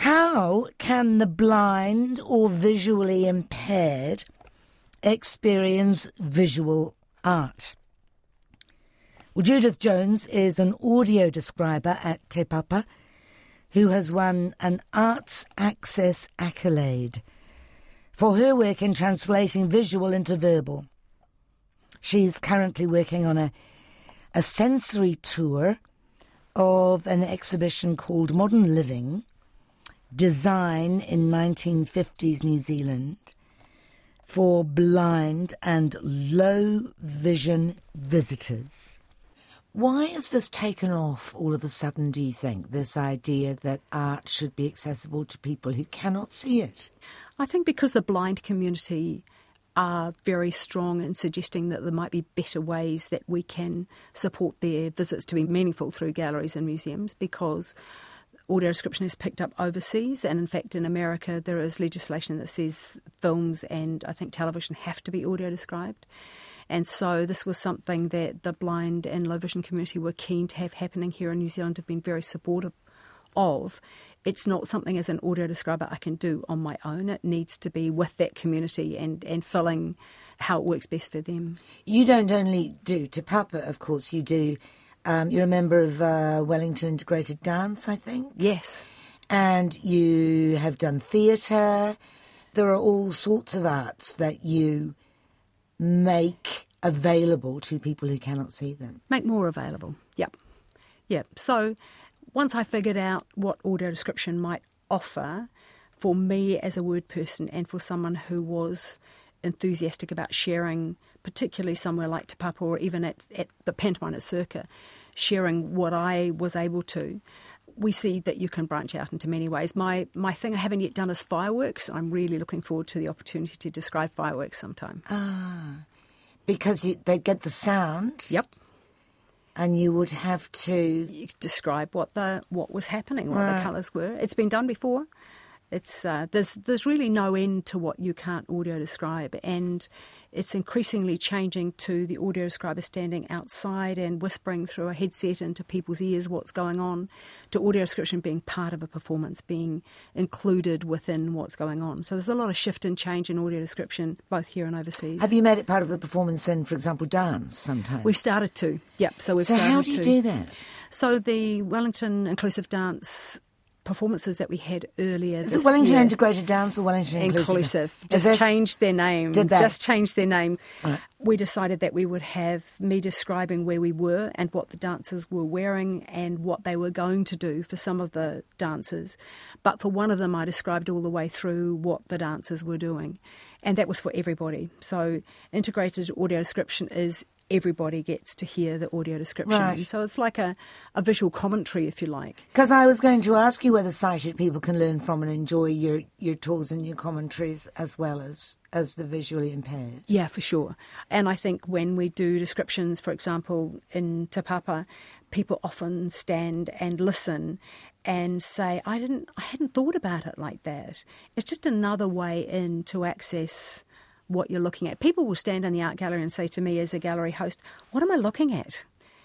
How can the blind or visually impaired experience visual art? Well, Judith Jones is an audio describer at Te Papa who has won an Arts Access accolade for her work in translating visual into verbal. She's currently working on a sensory tour of an exhibition called Modern Living, Design in 1950s New Zealand, for blind and low vision visitors. Why has this taken off all of a sudden, do you think, this idea that art should be accessible to people who cannot see it? I think because the blind community are very strong in suggesting that there might be better ways that we can support their visits to be meaningful through galleries and museums, because audio description is picked up overseas, and in fact in America there is legislation that says films and I think television have to be audio described. And so this was something that the blind and low vision community were keen to have happening here in New Zealand, have been very supportive of. It's not something as an audio describer I can do on my own. It needs to be with that community and filling how it works best for them. You don't only do Te Papa, of course, you do. You're a member of Wellington Integrated Dance, I think? Yes. And you have done theatre. There are all sorts of arts that you make available to people who cannot see them. Make more available, yep. So once I figured out what audio description might offer for me as a word person and for someone who was enthusiastic about sharing, particularly somewhere like Te Papa or even at the pantomime at Circa, sharing what I was able to, we see that you can branch out into many ways. My thing I haven't yet done is fireworks. I'm really looking forward to the opportunity to describe fireworks sometime. Because they get the sound. Yep. And you would have to describe what was happening, what the colours were. It's been done before. It's there's really no end to what you can't audio describe, and it's increasingly changing to the audio describer standing outside and whispering through a headset into people's ears what's going on, to audio description being part of a performance, being included within what's going on. So there's a lot of shift and change in audio description, both here and overseas. Have you made it part of the performance in, for example, dance sometimes? We've started to, yep. So how do you do that? So the Wellington Inclusive Dance performances that we had earlier this year. Is it Wellington Integrated Dance or Wellington Inclusive? Just changed their name. Did they? Just changed their name. Right. We decided that we would have me describing where we were and what the dancers were wearing and what they were going to do for some of the dancers. But for one of them, I described all the way through what the dancers were doing. And that was for everybody. So integrated audio description is everybody gets to hear the audio description. Right. So it's like a visual commentary, if you like. Because I was going to ask you whether sighted people can learn from and enjoy your talks and your commentaries as well as the visually impaired. Yeah, for sure. And I think when we do descriptions, for example, in Te Papa, people often stand and listen and say, I hadn't thought about it like that. It's just another way in to access what you're looking at. People will stand in the art gallery and say to me as a gallery host, what am I looking at?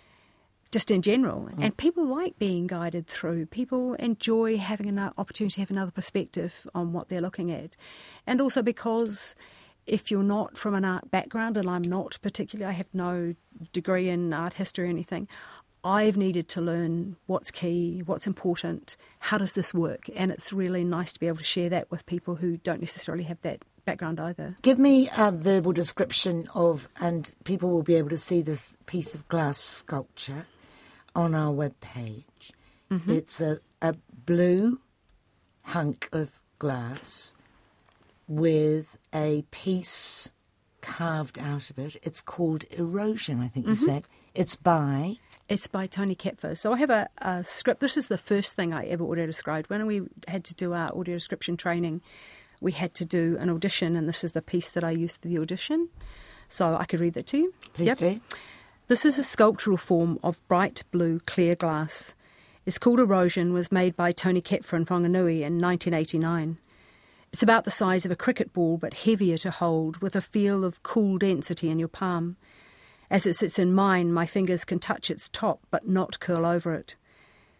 Just in general. And people like being guided through. People enjoy having an opportunity to have another perspective on what they're looking at. And also because if you're not from an art background, and I'm not particularly, I have no degree in art history or anything, I've needed to learn what's key, what's important, how does this work? And it's really nice to be able to share that with people who don't necessarily have that background either. Give me a verbal description of, and people will be able to see this piece of glass sculpture on our webpage. Mm-hmm. It's a blue hunk of glass with a piece carved out of it. It's called Erosion, I think you said. It's by Tony Kapfer. So I have a script. This is the first thing I ever audio described. When we had to do our audio description training, we had to do an audition, and this is the piece that I used for the audition. So I could read that to you. Please do. This is a sculptural form of bright blue clear glass. It's called Erosion, was made by Tony Kapfer in Whanganui in 1989. It's about the size of a cricket ball, but heavier to hold, with a feel of cool density in your palm. As it sits in mine, my fingers can touch its top, but not curl over it.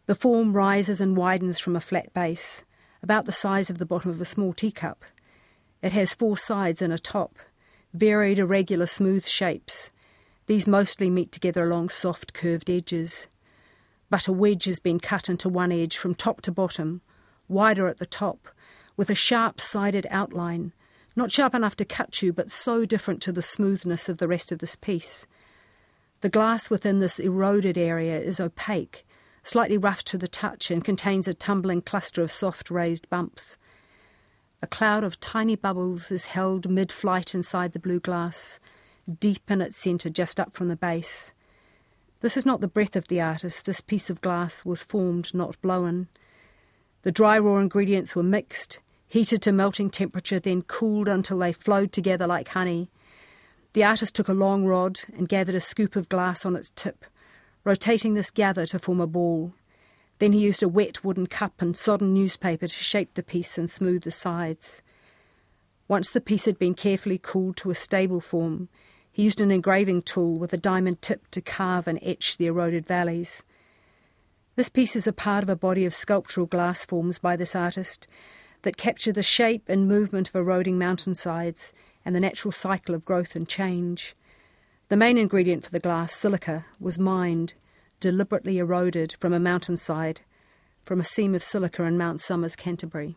The form rises and widens from a flat base, about the size of the bottom of a small teacup. It has 4 sides and a top, varied, irregular, smooth shapes. These mostly meet together along soft, curved edges. But a wedge has been cut into one edge from top to bottom, wider at the top, with a sharp-sided outline, not sharp enough to cut you, but so different to the smoothness of the rest of this piece. The glass within this eroded area is opaque, slightly rough to the touch, and contains a tumbling cluster of soft raised bumps. A cloud of tiny bubbles is held mid-flight inside the blue glass, deep in its centre, just up from the base. This is not the breath of the artist. This piece of glass was formed, not blown. The dry raw ingredients were mixed, heated to melting temperature, then cooled until they flowed together like honey. The artist took a long rod and gathered a scoop of glass on its tip, rotating this gather to form a ball. Then he used a wet wooden cup and sodden newspaper to shape the piece and smooth the sides. Once the piece had been carefully cooled to a stable form, he used an engraving tool with a diamond tip to carve and etch the eroded valleys. This piece is a part of a body of sculptural glass forms by this artist that capture the shape and movement of eroding mountainsides and the natural cycle of growth and change. The main ingredient for the glass, silica, was mined, deliberately eroded from a mountainside, from a seam of silica in Mount Somers, Canterbury.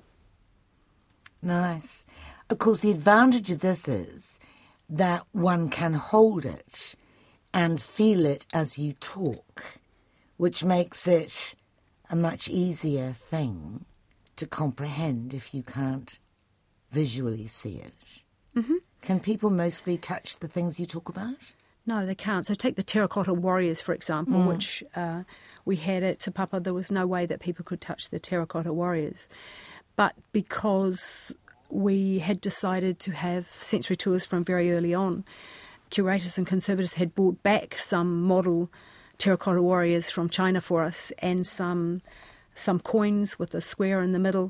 Nice. Of course, the advantage of this is that one can hold it and feel it as you talk, which makes it a much easier thing to comprehend if you can't visually see it. Mm-hmm. Can people mostly touch the things you talk about? No, they can't. So take the Terracotta Warriors, for example, which we had at Te Papa. There was no way that people could touch the Terracotta Warriors. But because we had decided to have sensory tours from very early on, curators and conservators had brought back some model Terracotta Warriors from China for us, and some coins with a square in the middle.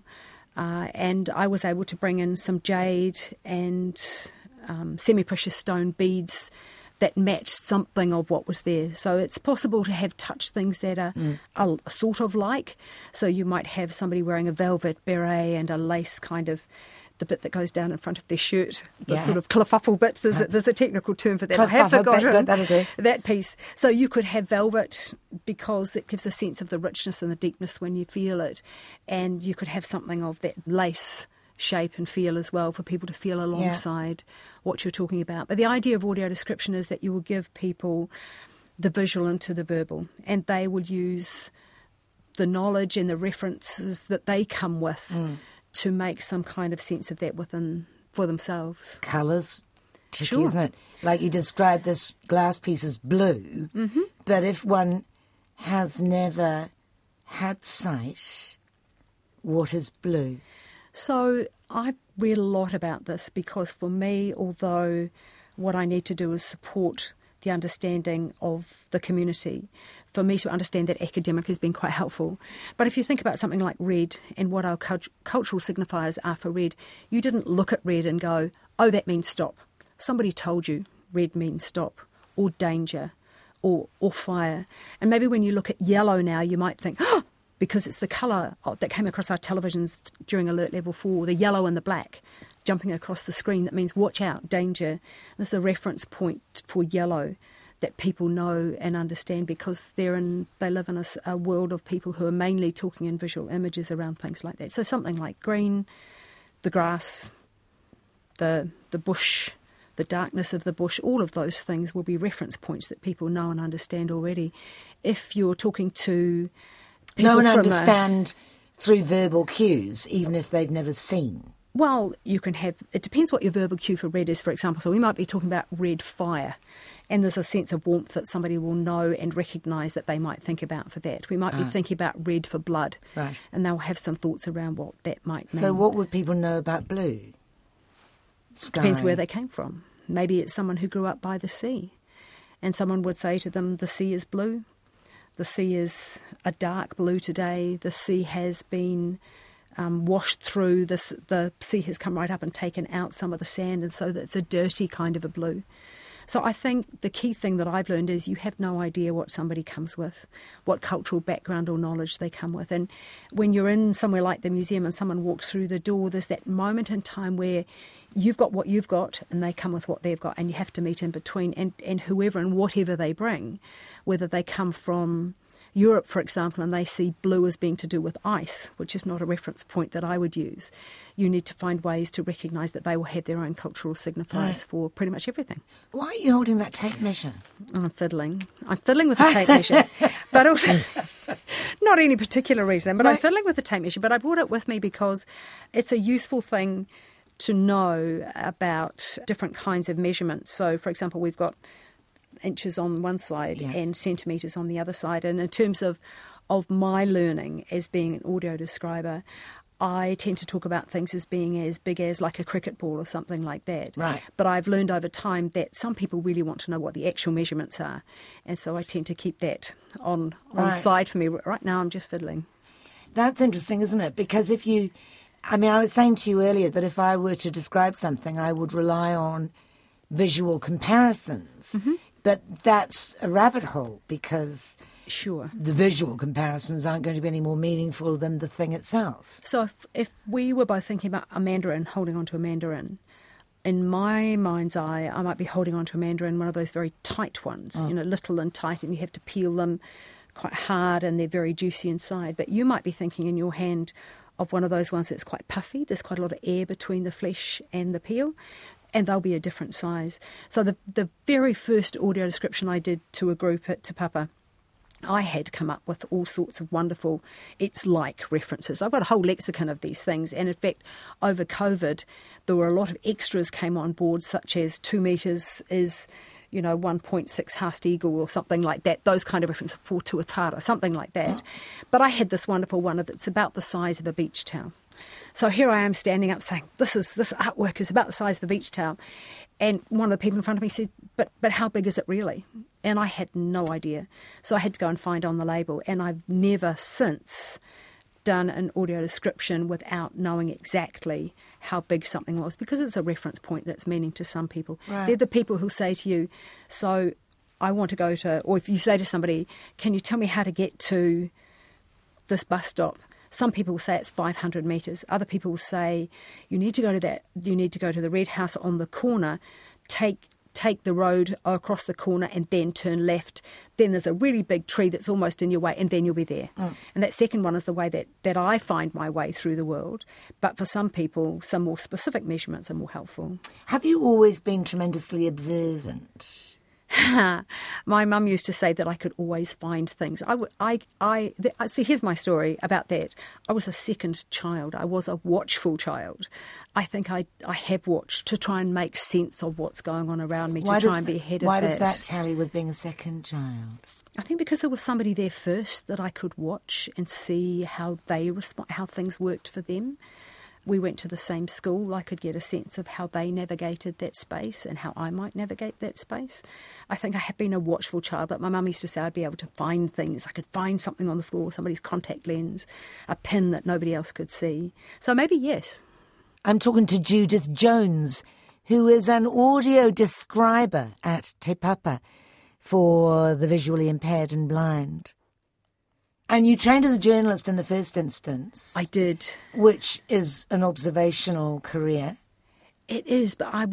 And I was able to bring in some jade and semi-precious stone beads that matched something of what was there. So it's possible to have touch things that are sort of like. So you might have somebody wearing a velvet beret and a lace kind of, the bit that goes down in front of their shirt, the sort of clifuffle bit. There's a technical term for that. I have forgotten that piece. So you could have velvet because it gives a sense of the richness and the deepness when you feel it. And you could have something of that lace shape and feel as well for people to feel alongside what you're talking about. But the idea of audio description is that you will give people the visual into the verbal, and they will use the knowledge and the references that they come with to make some kind of sense of that within for themselves. Colours, tricky, isn't it? Like you described this glass piece as blue, but if one has never had sight, what is blue? So I've read a lot about this because for me, although what I need to do is support the understanding of the community, for me to understand that academic has been quite helpful. But if you think about something like red and what our cultural signifiers are for red, you didn't look at red and go, oh, that means stop. Somebody told you red means stop, or danger, or fire. And maybe when you look at yellow now, you might think, oh, because it's the colour that came across our televisions during Alert Level 4, the yellow and the black jumping across the screen. That means watch out, danger. There's a reference point for yellow that people know and understand because they live in a world of people who are mainly talking in visual images around things like that. So something like green, the grass, the bush, the darkness of the bush, all of those things will be reference points that people know and understand already. If you're talking to know and understand through verbal cues, even if they've never seen. Well, you can have, it depends what your verbal cue for red is, for example. So we might be talking about red fire, and there's a sense of warmth that somebody will know and recognise that they might think about for that. We might be thinking about red for blood, and they'll have some thoughts around what that might mean. So what would people know about blue? Sky. Depends where they came from. Maybe it's someone who grew up by the sea, and someone would say to them, the sea is blue. The sea is a dark blue today. The sea has been washed through. The sea has come right up and taken out some of the sand, and so it's a dirty kind of a blue. So I think the key thing that I've learned is you have no idea what somebody comes with, what cultural background or knowledge they come with. And when you're in somewhere like the museum and someone walks through the door, there's that moment in time where you've got what you've got and they come with what they've got, and you have to meet in between. And whoever and whatever they bring, whether they come from Europe, for example, and they see blue as being to do with ice, which is not a reference point that I would use, you need to find ways to recognise that they will have their own cultural signifiers for pretty much everything. Why are you holding that tape measure? I'm fiddling with the tape measure, but also not any particular reason, but I'm fiddling with the tape measure. But I brought it with me because it's a useful thing to know about different kinds of measurements. So, for example, we've got inches on one side and centimetres on the other side. And in terms of my learning as being an audio describer, I tend to talk about things as being as big as like a cricket ball or something like that. Right. But I've learned over time that some people really want to know what the actual measurements are. And so I tend to keep that on side for me. Right now I'm just fiddling. That's interesting, isn't it? Because I was saying to you earlier that if I were to describe something, I would rely on visual comparisons. Mm-hmm. But that's a rabbit hole because the visual comparisons aren't going to be any more meaningful than the thing itself. So if we were both thinking about a mandarin, holding onto a mandarin, in my mind's eye, I might be holding onto a mandarin, one of those very tight ones, little and tight, and you have to peel them quite hard and they're very juicy inside. But you might be thinking in your hand of one of those ones that's quite puffy. There's quite a lot of air between the flesh and the peel, and they'll be a different size. So the very first audio description I did to a group at Te Papa, I had come up with all sorts of wonderful it's like references. I've got a whole lexicon of these things, and in fact over COVID there were a lot of extras came on board, such as 2 metres is 1.6 Haast eagle or something like that, those kind of references for tuatara, something like that. But I had this wonderful one that's about the size of a beach towel. So here I am standing up saying, this artwork is about the size of a beach towel. And one of the people in front of me said, but how big is it really? And I had no idea. So I had to go and find on the label. And I've never since done an audio description without knowing exactly how big something was, because it's a reference point that's meaning to some people. Right. They're the people who say to you, so I want to go to, or if you say to somebody, can you tell me how to get to this bus stop? Some people will say it's 500 metres. Other people will say you need to go to the red house on the corner, take the road across the corner and then turn left. Then there's a really big tree that's almost in your way, and then you'll be there. And that second one is the way that I find my way through the world. But for some people, some more specific measurements are more helpful. Have you always been tremendously observant? My mum used to say that I could always find things. See, here's my story about that. I was a second child. I was a watchful child. I think I have watched to try and make sense of what's going on around me, try and be ahead of that. Why does that tally with being a second child? I think because there was somebody there first that I could watch and see how they respond, how things worked for them. We went to the same school. I could get a sense of how they navigated that space and how I might navigate that space. I think I have been a watchful child, but my mum used to say I'd be able to find things. I could find something on the floor, somebody's contact lens, a pin that nobody else could see. So maybe yes. I'm talking to Judith Jones, who is an audio describer at Te Papa for the visually impaired and blind. And you trained as a journalist in the first instance. I did. Which is an observational career. It is, but I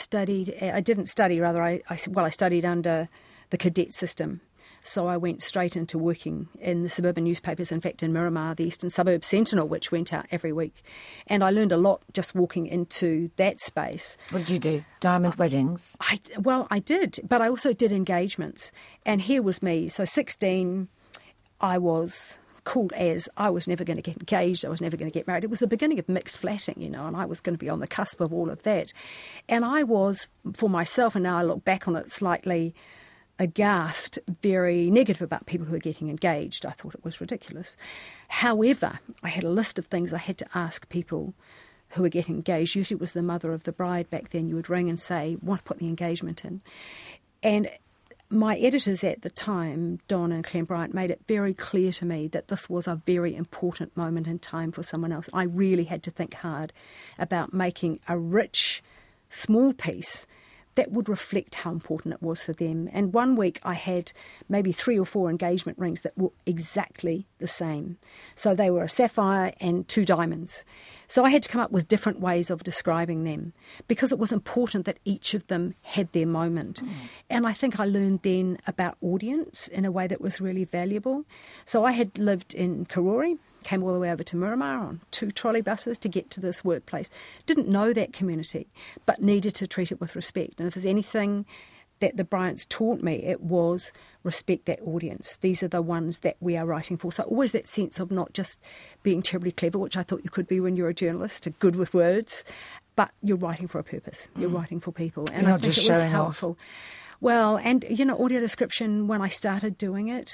studied under the cadet system. So I went straight into working in the suburban newspapers, in fact in Miramar, the Eastern Suburb Sentinel, which went out every week. And I learned a lot just walking into that space. What did you do? Diamond weddings? I did, but I also did engagements. And here was me, so 16... I was called as I was never going to get engaged, I was never going to get married. It was the beginning of mixed flatting, and I was going to be on the cusp of all of that. And I was, for myself, and now I look back on it slightly aghast, very negative about people who are getting engaged. I thought it was ridiculous. However, I had a list of things I had to ask people who were getting engaged. Usually it was the mother of the bride back then. You would ring and say, want to put the engagement in. And my editors at the time, Don and Clem Bryant, made it very clear to me that this was a very important moment in time for someone else. I really had to think hard about making a rich, small piece that would reflect how important it was for them. And one week I had maybe 3 or 4 engagement rings that were exactly the same. So they were a sapphire and 2 diamonds. So I had to come up with different ways of describing them because it was important that each of them had their moment. And I think I learned then about audience in a way that was really valuable. So I had lived in Karori, came all the way over to Miramar on 2 trolley buses to get to this workplace. Didn't know that community, but needed to treat it with respect. And if there's anything that the Bryants taught me, it was respect that audience. These are the ones that we are writing for. So always that sense of not just being terribly clever, which I thought you could be when you're a journalist, good with words, but you're writing for a purpose. You're writing for people. And I think it was helpful. Well, and, audio description, when I started doing it,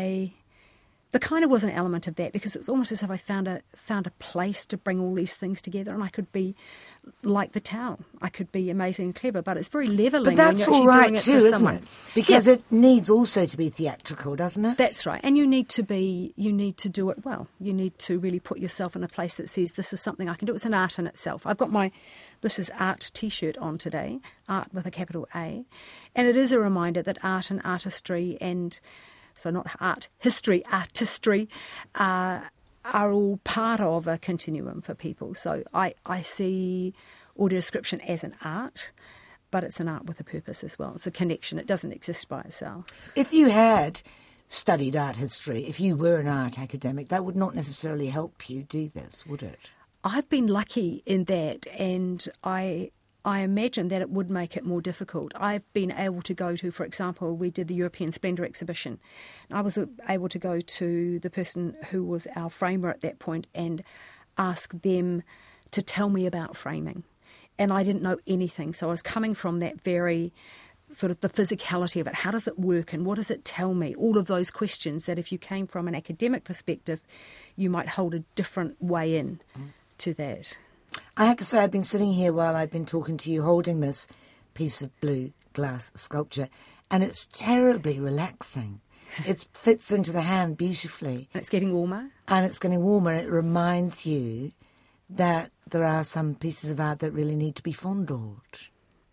there kind of was an element of that because it's almost as if I found a place to bring all these things together, and I could be like the town. I could be amazing and clever, but it's very levelling. But that's all right too, isn't it? Because it needs also to be theatrical, doesn't it? That's right, and you need to do it well. You need to really put yourself in a place that says this is something I can do. It's an art in itself. I've got my This Is Art T-shirt on today, art with a capital A, and it is a reminder that art and artistry and so not art, history, artistry, are all part of a continuum for people. So I see audio description as an art, but it's an art with a purpose as well. It's a connection. It doesn't exist by itself. If you had studied art history, if you were an art academic, that would not necessarily help you do this, would it? I've been lucky in that, and I imagine that it would make it more difficult. I've been able to go to, for example, we did the European Splendour exhibition. I was able to go to the person who was our framer at that point and ask them to tell me about framing. And I didn't know anything. So I was coming from that very sort of the physicality of it. How does it work and what does it tell me? All of those questions that if you came from an academic perspective, you might hold a different way in to that. I have to say, I've been sitting here while I've been talking to you holding this piece of blue glass sculpture, and it's terribly relaxing. It fits into the hand beautifully. And it's getting warmer. And it's getting warmer. It reminds you that there are some pieces of art that really need to be fondled.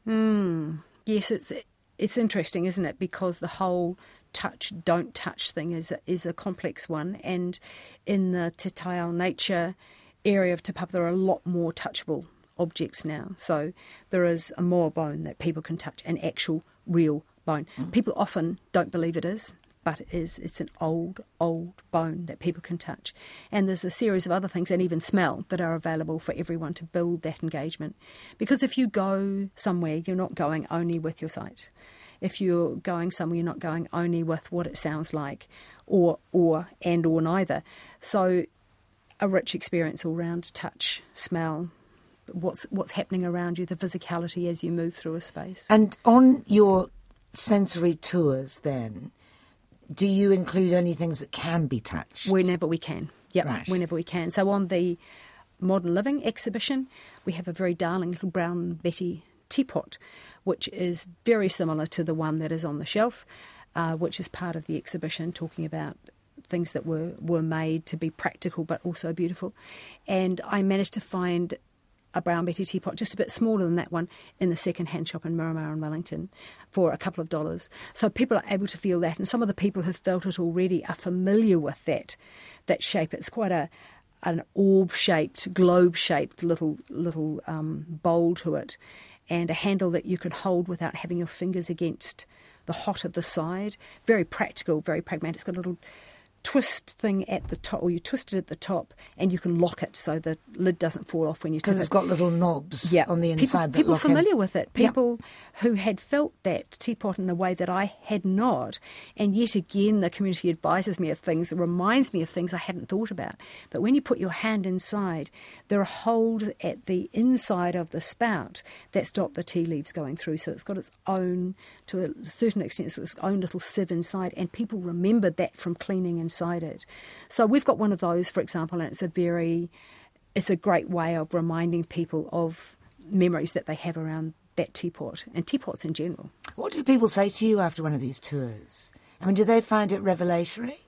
Yes, it's interesting, isn't it? Because the whole touch, don't touch thing is a complex one. And in the Te Taiao nature area of Te Papa, there are a lot more touchable objects now. So there is a moa bone that people can touch, an actual real bone. People often don't believe it is, but it is. It's an old bone that people can touch. And there's a series of other things, and even smell, that are available for everyone to build that engagement. Because if you go somewhere, you're not going only with your sight. If you're going somewhere, you're not going only with what it sounds like, or neither. So a rich experience all round, touch, smell, what's happening around you, the physicality as you move through a space. And on your sensory tours then, do you include only things that can be touched? Whenever we can, yep, right. Whenever we can. So on the Modern Living exhibition, we have a very darling little brown Betty teapot, which is very similar to the one that is on the shelf, which is part of the exhibition, talking about things that were made to be practical but also beautiful. And I managed to find a brown Betty teapot just a bit smaller than that one in the second-hand shop in Miramar and Wellington for a couple of dollars. So people are able to feel that, and some of the people who've felt it already are familiar with that shape. It's quite an orb-shaped, globe-shaped little bowl to it, and a handle that you could hold without having your fingers against the hot of the side. Very practical, very pragmatic. It's got a little twist thing at the top, or you twist it at the top, and you can lock it so the lid doesn't fall off when you tip it. Because it's got little knobs on the inside. People familiar with it. People who had felt that teapot in a way that I had not. And yet again, the community advises me of things, that reminds me of things I hadn't thought about. But when you put your hand inside, there are holes at the inside of the spout that stop the tea leaves going through. So it's got its own, to a certain extent, it's its own little sieve inside. And people remember that from cleaning inside it. So we've got one of those, for example, and it's a great way of reminding people of memories that they have around that teapot and teapots in general. What do people say to you after one of these tours? I mean, do they find it revelatory?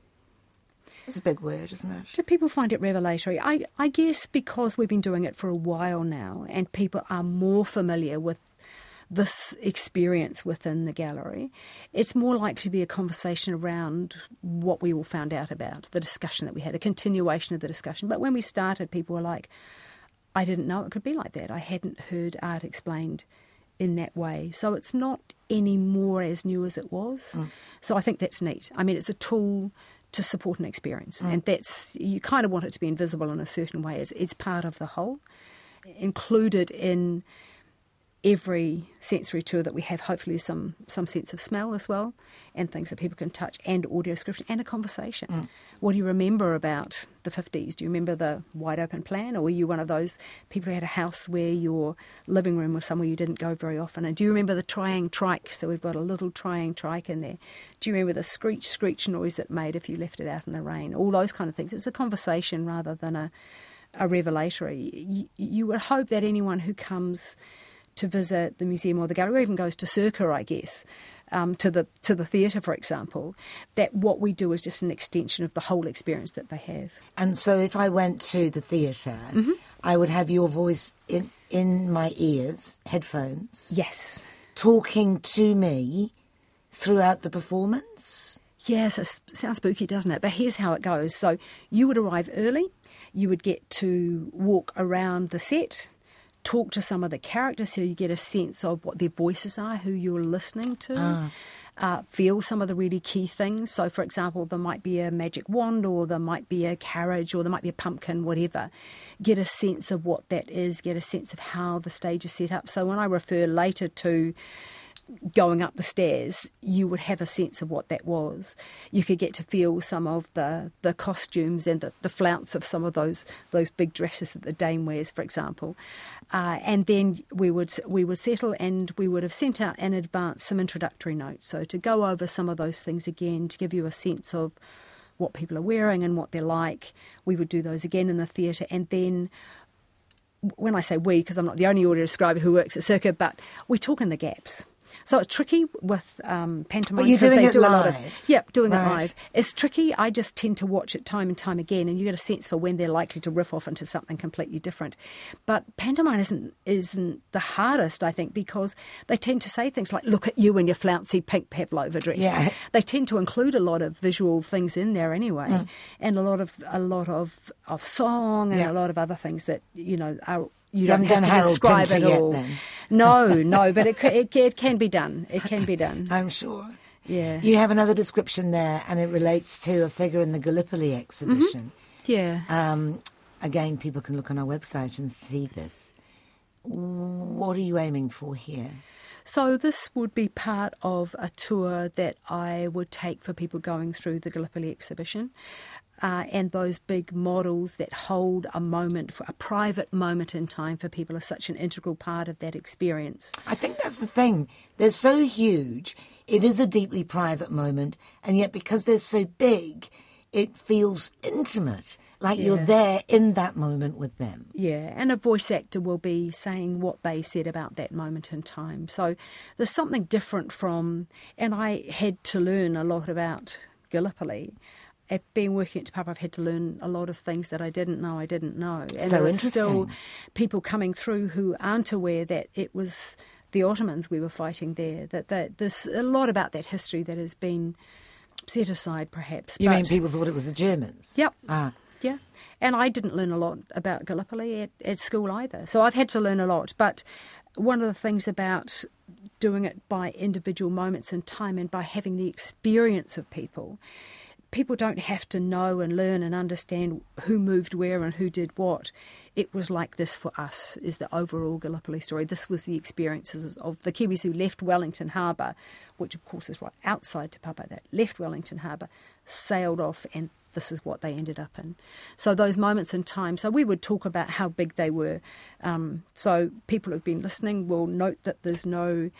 It's a big word, isn't it? Do people find it revelatory? I guess because we've been doing it for a while now and people are more familiar with this experience within the gallery. It's more likely to be a conversation around what we all found out about, the discussion that we had, a continuation of the discussion. But when we started, people were like, I didn't know it could be like that. I hadn't heard art explained in that way. So it's not any more as new as it was. So I think that's neat. I mean, it's a tool to support an experience, and that's, you kind of want it to be invisible in a certain way. It's part of the whole, included in every sensory tour that we have. Hopefully some sense of smell as well, and things that people can touch, and audio description, and a conversation. What do you remember about the 50s? Do you remember the wide open plan, or were you one of those people who had a house where your living room was somewhere you didn't go very often? And do you remember the triang trike? So we've got a little triang trike in there. Do you remember the screech noise that made if you left it out in the rain? All those kind of things. It's a conversation rather than a revelatory. You would hope that anyone who comes to visit the museum or the gallery, or even goes to Circa, I guess, to the theatre, for example, that what we do is just an extension of the whole experience that they have. And so if I went to the theatre, I would have your voice in my ears, headphones. Yes. Talking to me throughout the performance. Yes, it sounds spooky, doesn't it? But here's how it goes. So you would arrive early, you would get to walk around the set, talk to some of the characters so you get a sense of what their voices are, who you're listening to, feel some of the really key things. So, for example, there might be a magic wand, or there might be a carriage, or there might be a pumpkin, whatever. Get a sense of what that is, get a sense of how the stage is set up. So when I refer later to going up the stairs, you would have a sense of what that was. You could get to feel some of the costumes and the flounce of some of those big dresses that the Dame wears, for example. And then we would settle, and we would have sent out in advance some introductory notes. So to go over some of those things again, to give you a sense of what people are wearing and what they're like. We would do those again in the theatre. And then, when I say we, because I'm not the only audio describer who works at Circa, but we talk in the gaps. So it's tricky with pantomime. But you're doing it live. Doing it live. It's tricky. I just tend to watch it time and time again, and you get a sense for when they're likely to riff off into something completely different. But pantomime isn't the hardest, I think, because they tend to say things like, look at you in your flouncy pink pavlova dress. Yeah. They tend to include a lot of visual things in there anyway, and a lot of song and a lot of other things that, are... You don't have to describe it all. Then. No, but it can be done. It can be done. I'm sure. Yeah. You have another description there, and it relates to a figure in the Gallipoli exhibition. Yeah. Again, people can look on our website and see this. What are you aiming for here? So this would be part of a tour that I would take for people going through the Gallipoli exhibition. And those big models that hold a moment, for a private moment in time for people, are such an integral part of that experience. I think that's the thing. They're so huge. It is a deeply private moment, and yet because they're so big, it feels intimate, like you're there in that moment with them. Yeah, and a voice actor will be saying what they said about that moment in time. So there's something different from, and I had to learn a lot about Gallipoli. At being working at Te Papa, I've had to learn a lot of things that I didn't know. And so there are interesting. Still people coming through who aren't aware that it was the Ottomans we were fighting there, that there's a lot about that history that has been set aside, perhaps. You mean people thought it was the Germans? Yep. Ah. Yeah. And I didn't learn a lot about Gallipoli at school either. So I've had to learn a lot. But one of the things about doing it by individual moments in time, and by having the experience of people don't have to know and learn and understand who moved where and who did what. It was like this for us, is the overall Gallipoli story. This was the experiences of the Kiwis who left Wellington Harbour, which of course is right outside Te Papa, that left Wellington Harbour, sailed off, and this is what they ended up in. So those moments in time, so we would talk about how big they were. So people who've been listening will note that there's no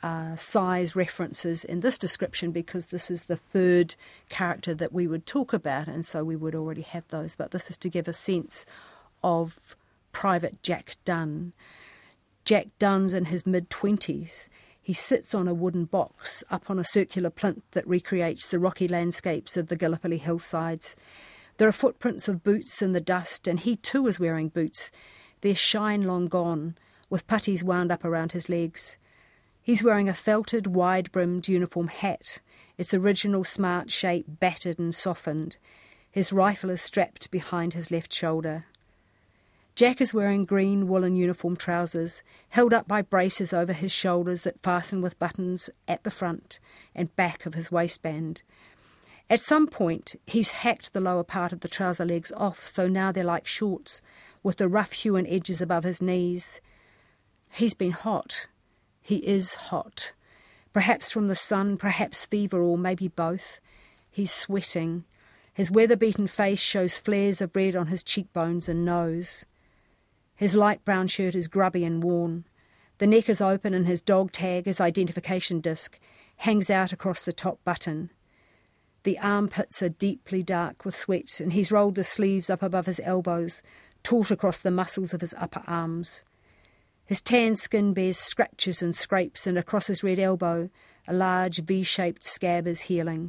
size references in this description, because this is the third character that we would talk about, and so we would already have those. But this is to give a sense of Private Jack Dunn. Jack Dunn's in his mid-20s. He sits on a wooden box up on a circular plinth that recreates the rocky landscapes of the Gallipoli hillsides. There are footprints of boots in the dust, and he too is wearing boots, their shine long gone, with puttees wound up around his legs. He's wearing a felted, wide-brimmed uniform hat, its original smart shape battered and softened. His rifle is strapped behind his left shoulder. Jack is wearing green woolen uniform trousers, held up by braces over his shoulders that fasten with buttons at the front and back of his waistband. At some point, he's hacked the lower part of the trouser legs off, so now they're like shorts, with the rough hewn edges above his knees. He's been hot. He is hot. Perhaps from the sun, perhaps fever, or maybe both. He's sweating. His weather-beaten face shows flares of red on his cheekbones and nose. His light brown shirt is grubby and worn. The neck is open and his dog tag, his identification disc, hangs out across the top button. The armpits are deeply dark with sweat, and he's rolled the sleeves up above his elbows, taut across the muscles of his upper arms. His tan skin bears scratches and scrapes, and across his red elbow, a large V-shaped scab is healing.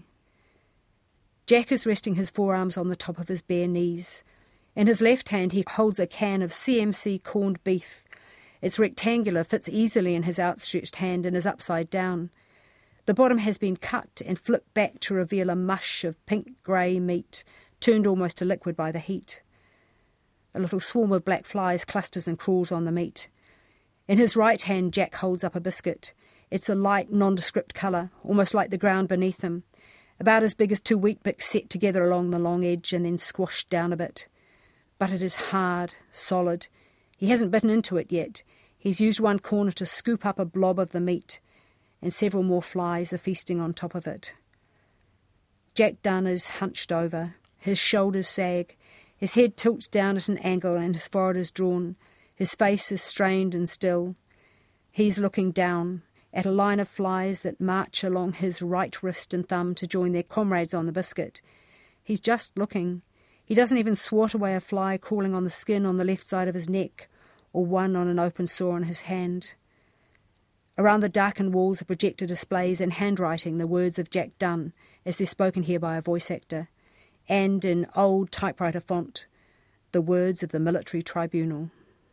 Jack is resting his forearms on the top of his bare knees. In his left hand he holds a can of CMC corned beef. It's rectangular, fits easily in his outstretched hand, and is upside down. The bottom has been cut and flipped back to reveal a mush of pink-grey meat, turned almost to liquid by the heat. A little swarm of black flies clusters and crawls on the meat. In his right hand Jack holds up a biscuit. It's a light, nondescript colour, almost like the ground beneath him, about as big as 2 Weet-Bix set together along the long edge and then squashed down a bit. But it is hard, solid. He hasn't bitten into it yet. He's used one corner to scoop up a blob of the meat, and several more flies are feasting on top of it. Jack Dunn is hunched over. His shoulders sag. His head tilts down at an angle and his forehead is drawn. His face is strained and still. He's looking down at a line of flies that march along his right wrist and thumb to join their comrades on the biscuit. He's just looking. He doesn't even swat away a fly crawling on the skin on the left side of his neck, or one on an open sore on his hand. Around the darkened walls are projector displays and handwriting, the words of Jack Dunn, as they're spoken here by a voice actor, and in old typewriter font, the words of the military tribunal.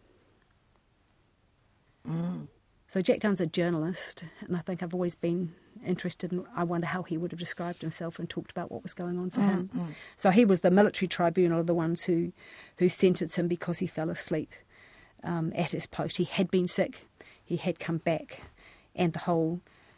So Jack Dunn's a journalist, and I think I've always been interested in, I wonder how he would have described himself and talked about what was going on for him. So he was the military tribunal, the ones who sentenced him because he fell asleep at his post. He had been sick, he had come back, and the whole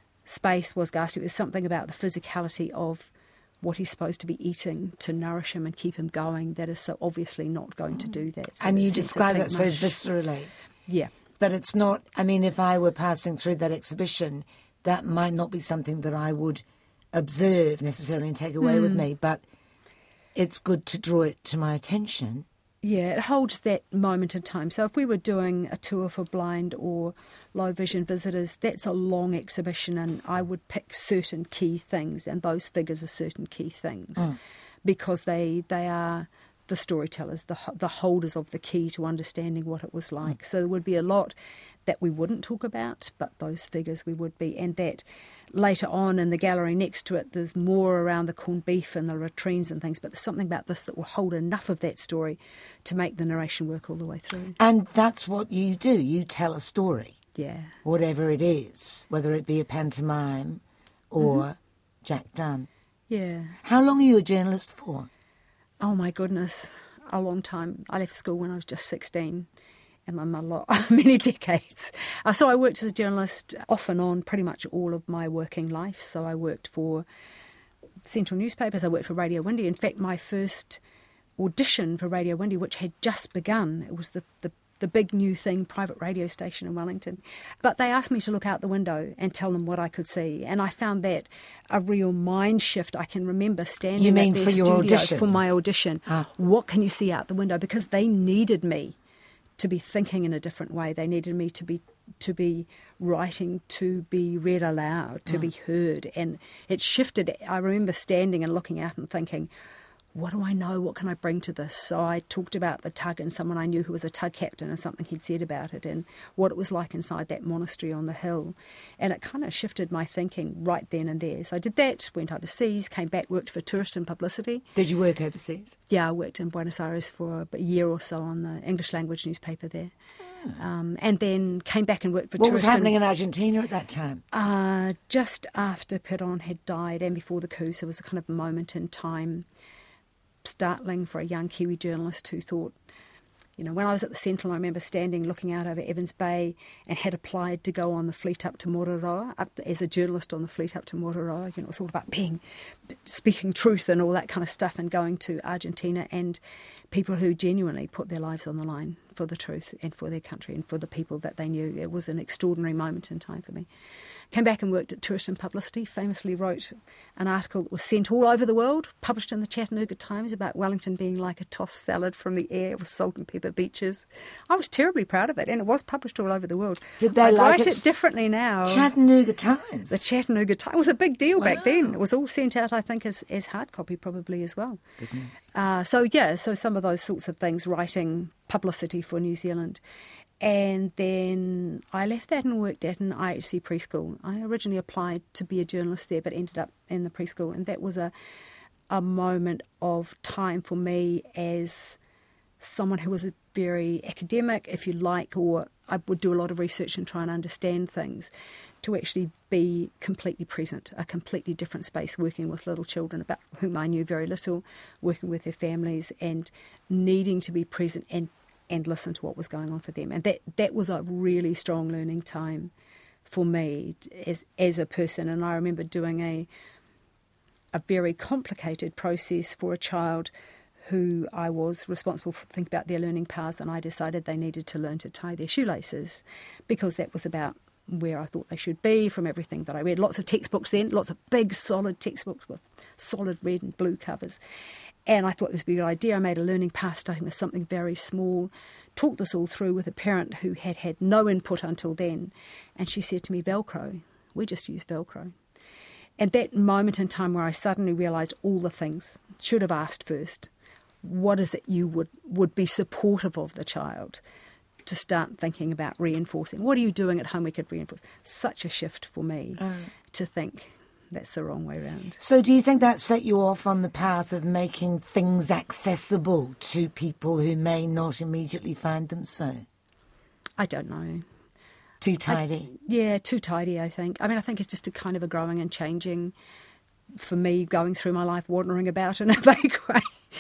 space was ghastly. There's something about the physicality of what he's supposed to be eating to nourish him and keep him going that is so obviously not going to do that. So and you describe that so viscerally. Yeah. But it's not, I mean, if I were passing through that exhibition, that might not be something that I would observe necessarily and take away with me, but it's good to draw it to my attention. Yeah, it holds that moment in time. So if we were doing a tour for blind or low vision visitors, that's a long exhibition, and I would pick certain key things, and those figures are certain key things because they are the storytellers, the holders of the key to understanding what it was like. So there would be a lot that we wouldn't talk about, but those figures we would be. And that later on in the gallery next to it, there's more around the corned beef and the latrines and things, but there's something about this that will hold enough of that story to make the narration work all the way through. And that's what you do. You tell a story. Yeah. Whatever it is, whether it be a pantomime or Jack Dunn. Yeah. How long are you a journalist for? Oh, my goodness, a long time. I left school when I was just 16, and I'm many decades. So I worked as a journalist off and on pretty much all of my working life. So I worked for Central Newspapers, I worked for Radio Windy. In fact, my first audition for Radio Windy, which had just begun, it was the big new thing, private radio station in Wellington. But they asked me to look out the window and tell them what I could see. And I found that a real mind shift. I can remember standing at their studio for my audition. What can you see out the window? Because they needed me to be thinking in a different way. They needed me to be writing, to be read aloud, to be heard. And it shifted. I remember standing and looking out and thinking, what do I know? What can I bring to this? So I talked about the tug and someone I knew who was a tug captain and something he'd said about it and what it was like inside that monastery on the hill. And it kind of shifted my thinking right then and there. So I did that, went overseas, came back, worked for Tourist and Publicity. Did you work overseas? Yeah, I worked in Buenos Aires for a year or so on the English language newspaper there. And then came back and worked for What was Tourist happening in Argentina at that time? Just after Perón had died and before the coup, so it was a kind of moment in time, startling for a young Kiwi journalist who thought, when I was at the Sentinel, I remember standing looking out over Evans Bay and had applied to go on the fleet up to Mororoa, as a journalist on the fleet up to Mororoa. It was all about speaking truth and all that kind of stuff, and going to Argentina, and people who genuinely put their lives on the line for the truth and for their country and for the people that they knew. It was an extraordinary moment in time for me. Came back and worked at Tourist and Publicity, famously wrote an article that was sent all over the world, published in the Chattanooga Times, about Wellington being like a tossed salad from the air with salt and pepper beaches. I was terribly proud of it, and it was published all over the world. Did they like write it differently now? Chattanooga Times? The Chattanooga Times was a big deal back then. It was all sent out, I think, as hard copy probably as well. Goodness. So some of those sorts of things, writing publicity for New Zealand. And then I left that and worked at an IHC preschool. I originally applied to be a journalist there, but ended up in the preschool. And that was a moment of time for me as someone who was a very academic, if you like, or I would do a lot of research and try and understand things, to actually be completely present, a completely different space, working with little children about whom I knew very little, working with their families and needing to be present and listen to what was going on for them. And that was a really strong learning time for me as a person. And I remember doing a very complicated process for a child who I was responsible for thinking about their learning paths, and I decided they needed to learn to tie their shoelaces, because that was about where I thought they should be from everything that I read. Lots of textbooks then, lots of big solid textbooks with solid red and blue covers. And I thought it was a good idea. I made a learning path starting with something very small, talked this all through with a parent who had had no input until then. And she said to me, Velcro, we just use Velcro. And that moment in time where I suddenly realised all the things, should have asked first, what is it you would be supportive of the child, to start thinking about reinforcing. What are you doing at home we could reinforce? Such a shift for me to think that's the wrong way around. So do you think that set you off on the path of making things accessible to people who may not immediately find them so? I don't know. Too tidy? Too tidy, I think. I mean, I think it's just a kind of a growing and changing, for me, going through my life, wandering about in a vague way.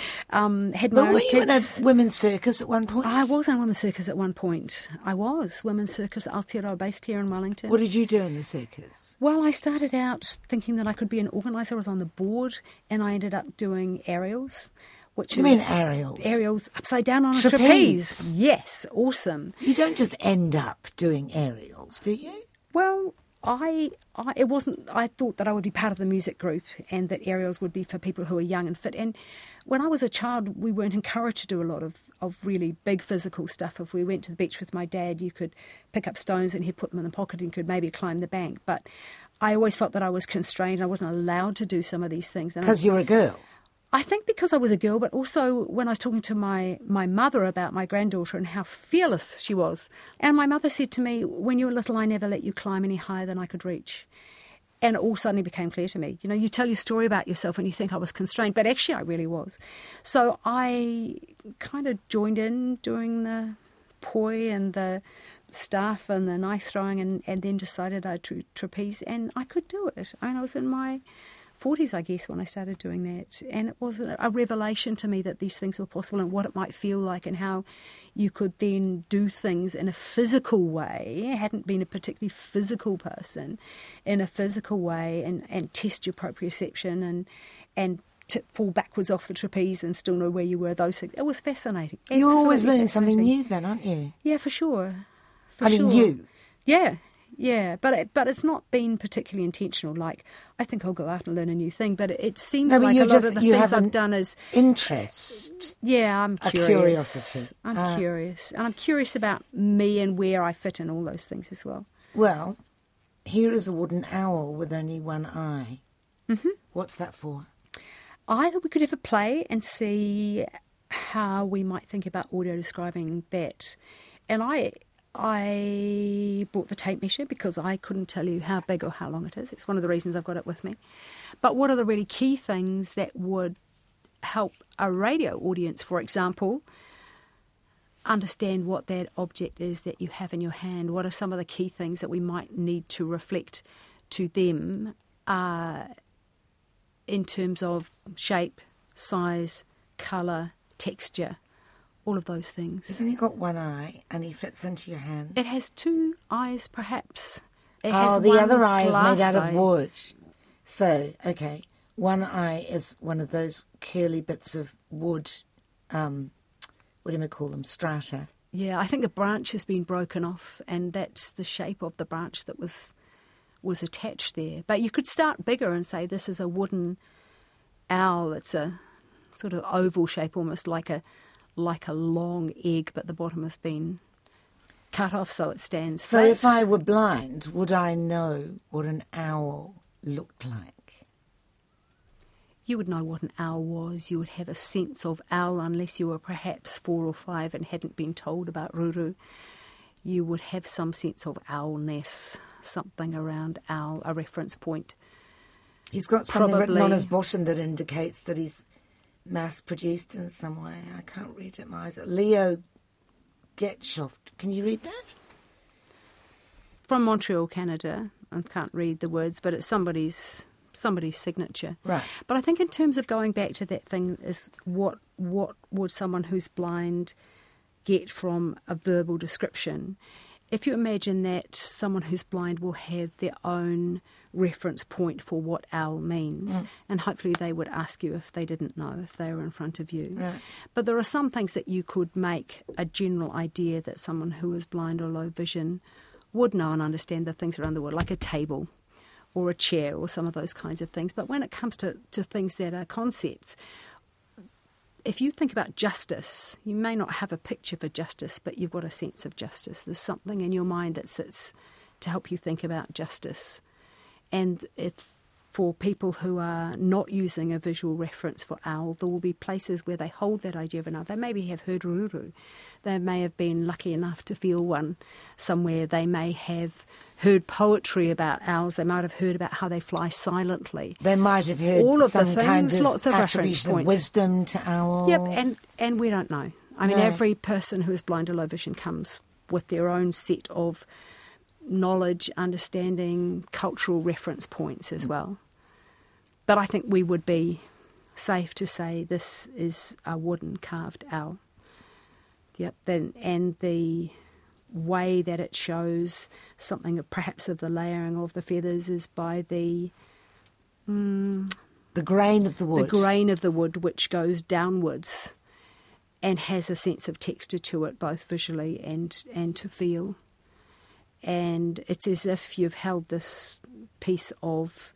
Had my own were you in a women's circus at one point? I was in a women's circus at one point. I was. Women's Circus Aotearoa, based here in Wellington. What did you do in the circus? Well, I started out thinking that I could be an organiser. I was on the board, and I ended up doing aerials. Which you mean aerials? Aerials upside down on a trapeze. Yes, awesome. You don't just end up doing aerials, do you? Well, I thought that I would be part of the music group, and that aerials would be for people who are young and fit. And when I was a child, we weren't encouraged to do a lot of really big physical stuff. If we went to the beach with my dad, you could pick up stones and he'd put them in the pocket and could maybe climb the bank. But I always felt that I was constrained. I wasn't allowed to do some of these things. Because you're a girl? I think because I was a girl, but also when I was talking to my mother about my granddaughter and how fearless she was. And my mother said to me, when you were little, I never let you climb any higher than I could reach. And it all suddenly became clear to me. You know, you tell your story about yourself and you think I was constrained, but actually I really was. So I kind of joined in doing the poi and the staff and the knife throwing, and then decided I'd trapeze, and I could do it. I mean, I was in my 40s, I guess, when I started doing that. And it was a revelation to me that these things were possible and what it might feel like and how you could then do things in a physical way. I hadn't been a particularly physical person, in a physical way, and test your proprioception and to fall backwards off the trapeze and still know where you were, those things. It was fascinating. You're always learning something new then, aren't you? Yeah, for sure. You? Yeah, but it's not been particularly intentional. Like, I think I'll go out and learn a new thing, but it seems like a lot of the things I've done is interest. Yeah, I'm curious. A curiosity. I'm curious, and I'm curious about me and where I fit in all those things as well. Well, here is a wooden owl with only one eye. Mm-hmm. What's that for? Either we could have a play and see how we might think about audio describing that, and I bought the tape measure because I couldn't tell you how big or how long it is. It's one of the reasons I've got it with me. But what are the really key things that would help a radio audience, for example, understand what that object is that you have in your hand. What are some of the key things that we might need to reflect to them in terms of shape, size, colour, texture, all of those things. He's only got one eye and he fits into your hand. It has two eyes, perhaps. It the has one other eye is made out eye. of wood. So, okay, one eye is one of those curly bits of wood, what do we call them, strata. Yeah, I think the branch has been broken off, and that's the shape of the branch that was attached there. But you could start bigger and say this is a wooden owl. It's a sort of oval shape, almost like a long egg, but the bottom has been cut off so it stands So flat. if I were blind, would I know what an owl looked like? You would know what an owl was. You would have a sense of owl, unless you were perhaps 4 or 5 and hadn't been told about Ruru. You would have some sense of owlness, something around owl, a reference point. He's got something written on Probably. his bottom that indicates that he's mass-produced in some way. I can't read it. My eyes. Leo Getshoft. Can you read that? From Montreal, Canada. I can't read the words, but it's somebody's signature. Right. But I think in terms of going back to that thing is what would someone who's blind get from a verbal description? If you imagine that someone who's blind will have their own reference point for what owl means, and hopefully they would ask you if they didn't know, if they were in front of you. Right. But there are some things that you could make a general idea that someone who is blind or low vision would know and understand the things around the world, like a table or a chair or some of those kinds of things. But when it comes to things that are concepts, if you think about justice, you may not have a picture for justice, but you've got a sense of justice. There's something in your mind that sits to help you think about justice. And it's for people who are not using a visual reference for owl, there will be places where they hold that idea of an owl. They maybe have heard Ruru. They may have been lucky enough to feel one somewhere. They may have heard poetry about owls. They might have heard about how they fly silently. They might have heard All of the some things, kind of lots of reference attribution of points. wisdom to owls. Yep, and we don't know. I mean, No. every person who is blind or low vision comes with their own set of knowledge, understanding, cultural reference points as well. But I think we would be safe to say this is a wooden carved owl. Yep, and the way that it shows something perhaps of the layering of the feathers is by the grain of the wood. The grain of the wood, which goes downwards and has a sense of texture to it, both visually and to feel. And it's as if you've held this piece of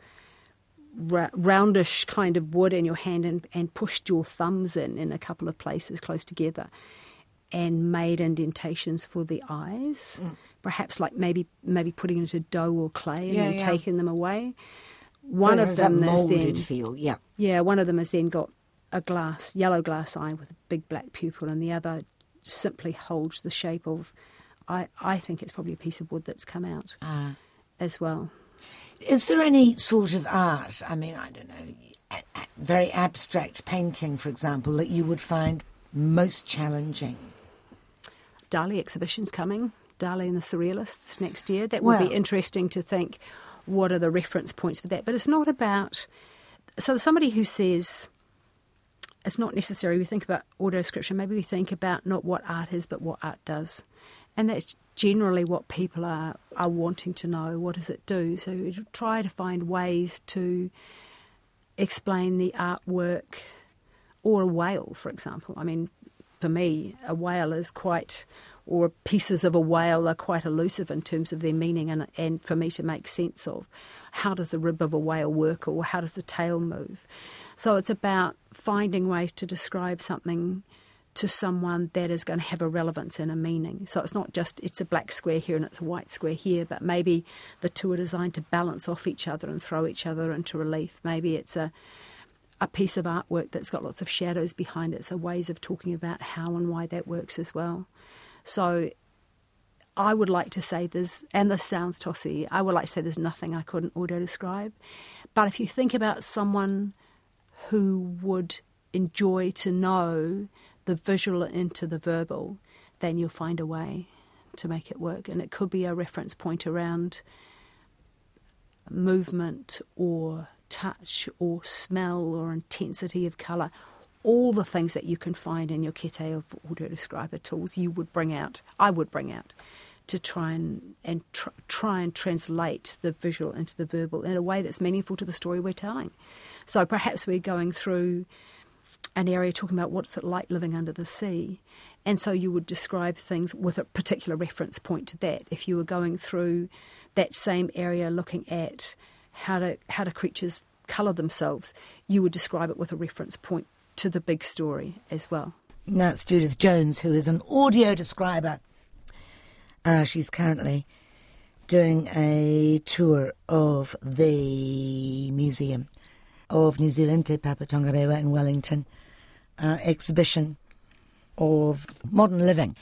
roundish kind of wood in your hand and pushed your thumbs in a couple of places close together and made indentations for the eyes, perhaps like maybe putting it into dough or clay and then taking them away. One of them has is a moulded then feel, yeah. Yeah, one of them has then got a yellow glass eye with a big black pupil, and the other simply holds the shape of, I think it's probably a piece of wood that's come out as well. Is there any sort of art, I mean, I don't know, very abstract painting, for example, that you would find most challenging? Dali exhibition's coming, Dali and the Surrealists next year. That will be interesting to think, what are the reference points for that? But it's not about... So somebody who says, it's not necessary we think about audio description, maybe we think about not what art is, but what art does. And that's generally what people are wanting to know. What does it do? So we try to find ways to explain the artwork, or a whale, for example. I mean, for me, a whale is quite, or pieces of a whale are quite elusive in terms of their meaning, and for me to make sense of how does the rib of a whale work, or how does the tail move. So it's about finding ways to describe something to someone that is going to have a relevance and a meaning. So it's not just it's a black square here and it's a white square here, but maybe the two are designed to balance off each other and throw each other into relief. Maybe it's a piece of artwork that's got lots of shadows behind it, so ways of talking about how and why that works as well. So I would like to say there's, and this sounds tossy, I would like to say there's nothing I couldn't audio describe. But if you think about someone who would enjoy to know the visual into the verbal, then you'll find a way to make it work. And it could be a reference point around movement or touch or smell or intensity of colour. All the things that you can find in your Kete of audio describer tools, I would bring out, to try and translate the visual into the verbal in a way that's meaningful to the story we're telling. So perhaps we're going through an area talking about what's it like living under the sea, and so you would describe things with a particular reference point to that. If you were going through that same area looking at how do creatures colour themselves, you would describe it with a reference point to the big story as well. That's Judith Jones, who is an audio describer. She's currently doing a tour of the Museum of New Zealand, Te Papa Tongarewa in Wellington, exhibition of modern living.